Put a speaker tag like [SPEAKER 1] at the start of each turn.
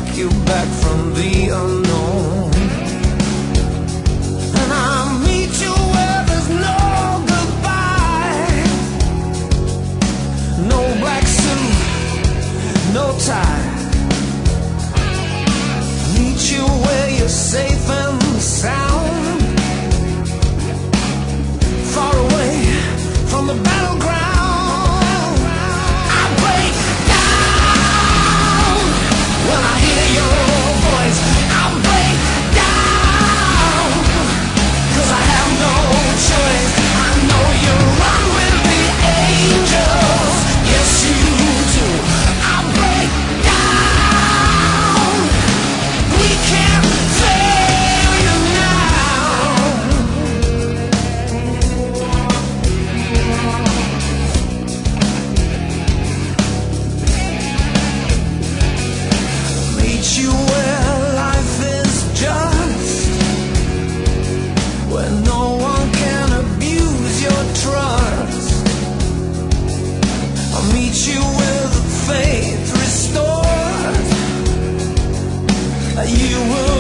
[SPEAKER 1] take you back from the unknown. And I'll meet you where there's no goodbye, no black suit, no tie. Meet you where you're safe and sound, far away from the battleground. I break down when I hear your voice. I break down 'cause I have no choice. I know you run with the angels, yes you do. I break down, we can't fail you now. Meet you where life is just, where no one can abuse your trust. I'll meet you with faith restored. You will